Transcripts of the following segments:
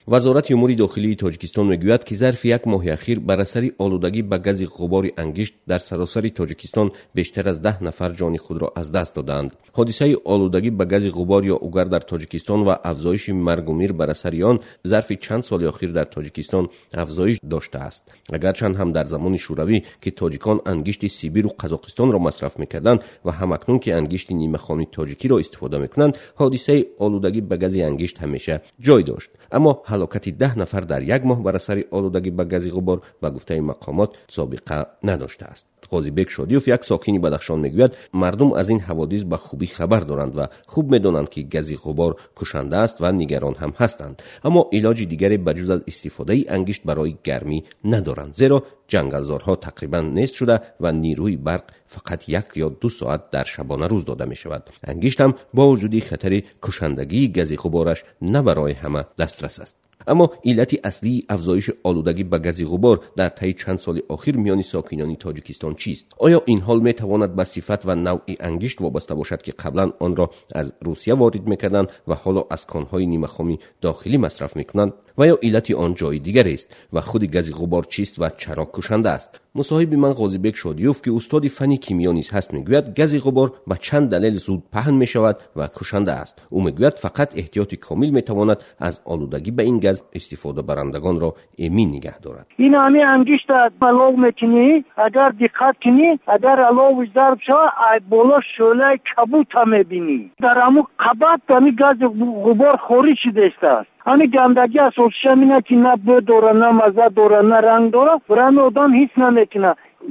وزارت امور داخلی تاجیکستان میگوید که ظرف یک ماه اخیر بر اثر آلودگی به گاز غبار انگشت در سراسر تاجیکستان بیشتر از 10 نفر جان خود را از دست دادند. حادثه آلودگی به گاز غبار یا اوگر در تاجیکستان و افزایش مرگ و میر بر اثر آن ظرف چند سال اخیر در تاجیکستان افزایش داشته است. اگرچند هم در زمان شوروی که تاجیکان انگشت سیبیر و قزاقستان را مصرف میکردند و همکنون که انگشت نیمه خامی تاجیکی را استفاده میکنند، حادثه آلودگی به گاز انگشت همیشه جای داشت. اما هلاکت 10 نفر در یک ماه بر اثر آلودگی به گاز غبار به گفته مقامات سابقه نداشته است. قاضی بیگ شادیوف، یک ساکن بدخشان، میگوید مردم از این حوادث به خوبی خبر دارند و خوب میدانند که گاز غبار کشنده است و نگران هم هستند، اما علاج دیگری بجز از استفاده انگشت برای گرمی ندارند، زیرا جنگلزارها تقریبا نیست شده و نیروی برق فقط 1 یا 2 ساعت در شبانه روز داده می شود. انگشت هم با وجود خطر کشندگی گاز غبارش نه برای همه دسترس است. اما علت اصلی افزایش آلودگی به گاز غبار در طی چند سال اخیر میان ساکنان تاجیکستان چیست؟ آیا این حال می تواند به صفت و نوع انگشت وابسته باشد که قبلا آن را از روسیه وارد میکردند و حالا از کانهای نیمه خامی داخلی مصرف میکنند، و یا علت آن جای دیگر است و خود گاز غبار چیست و چرا کشنده است؟ مصاحب من قاضی بیگ شادیوف که استاد فن کیمیا نیز هست میگوید گاز غبار به چند دلیل زود پهن می شود و کشنده است. او میگوید فقط احتیاط کامل میتواند از آلودگی به این گاز استفاده برندگان را امین نگه دارد. این همه انگشت علاوه میکنی، اگر دقت کنی، اگر علاوه ضرب شود بالا شعله کبوت هم میبینی. در همون قبط همین گاز غبار خارج شده است. همین گندگی اساسش اینه که نه بو داره، نه مزه داره، نه رنگ داره، برای آدم هیچ نمیکنه.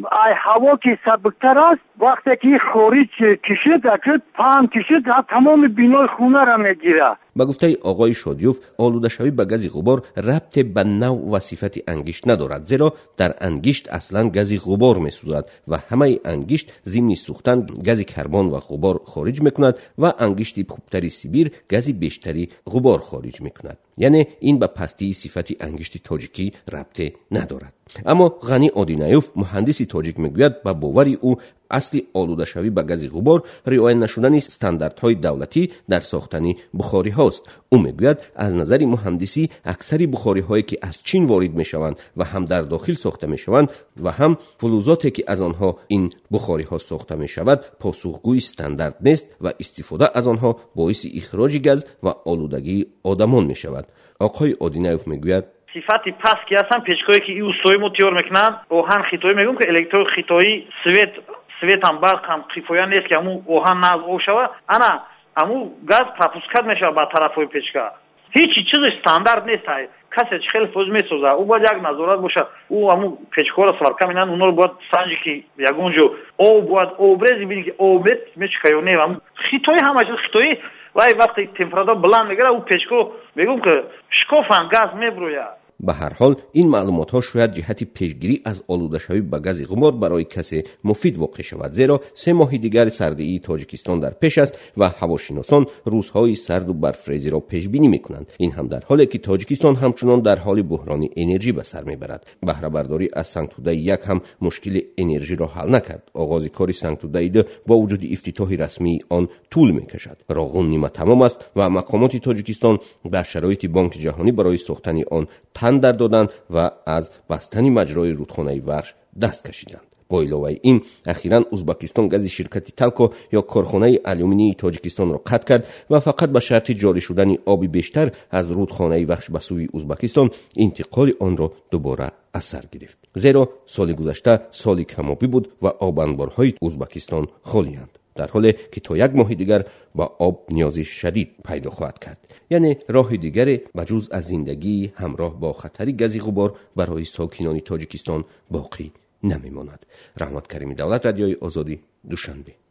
هوا که سبکتر است، وقتی که خارج کشید، اگر پهن کشید، تمام بینای خونه را میگیره. به گفته آقای شادیوف، آلوده شوی به گاز غبار ربط به نوع و صفت انگشت ندارد، زیرا در انگشت اصلا گاز غبار میسوزد و همه انگشت ضمن سوختن گاز کربن و غبار خارج میکند و انگشت خوبتری سیبیر گاز بیشتری غبار خارج میکند. یعنی این به پستی صفت انگشت تاجیکی ربط ندارد. اما غنی آدینایوف، مهندس تاجیک، میگوید به باوری او اصل آلوده شوی به گاز غبار رعایت نشدن استانداردهای دولتی در ساختن بخاری هاست. او میگوید از نظر مهندسی اکثر بخاری هایی که از چین وارد میشوند و هم در داخل ساخته میشوند و هم فلزاتی که از آنها این بخاری ها ساخته میشود پاسخگوی استاندارد نیست و استفاده از آنها باعث اخراج گاز و آلودگی آدمان میشود. آقای آدینایوف میگوید صفتی پس که اصلا پیچکایی که ایو سویمو تیار میکنن اوهن خیتایی میگم که الکترو خیتایی سویت هم برق هم خیفایا نیست که همون اوهن ناز او شوه، انا همون گاز پراپوسکت میشه با طرفای پیچکا. هیچی چیز استاندارد نیست. کسی چه خیلی فوز میسوزه او باید یک نظارت باشه. او همون پیچکا را سوار کمینن اونا رو باید سنجی که یگونجو او باید اوبرزی بینی که اوبت میچکا یا نه همون خیتایی همه چیز خیتایی وای وقتی تمپراتور بلند میگیره او پیچکا میگم که شکافن گاز میبرویه. به هر حال این معلومات ها شاید جهت پیشگیری از آلوده شوی به گاز غبار برای کسی مفید واقع شود، زیرا 3 ماه دیگر سردی تاجیکستان در پیش است و هواشناسان روزهای سرد و برفریزی را پیش بینی میکنند. این هم در حالی که تاجیکستان همچنان در حال بحران انرژی به سر میبرد. بهره برداری از سنگتوده 1 هم مشکل انرژی را حل نکرد. آغاز کار سنگتوده 2 با وجود افتتاح رسمی آن طول میکشد. راغون نیمه تمام است و مقامات تاجیکستان در شرایط بانک جهانی برای ساختن آن تندر دادند و از بستن مجرای رودخانه وخش دست کشیدند. با علاوه این اخیراً ازبکستان گاز شرکت تلکو یا کارخانه آلومینی تاجیکستان را قطع کرد و فقط به شرط جاری شدن آب بیشتر از رودخانه وخش به سوی ازبکستان انتقال آن را دوباره از سر گرفت، زیرا سال گذشته سال کمابی بود و آب انبارهای ازبکستان خالی‌اند، در حالی که تا 1 ماه دیگر با آب نیاز شدید پیدا خواهد کرد. یعنی راه دیگری بجز از زندگی همراه با خطر گاز غبار برای ساکنان تاجیکستان باقی نمیماند. رحمت کریمی، دولت رادیوی آزادی، دوشنبه.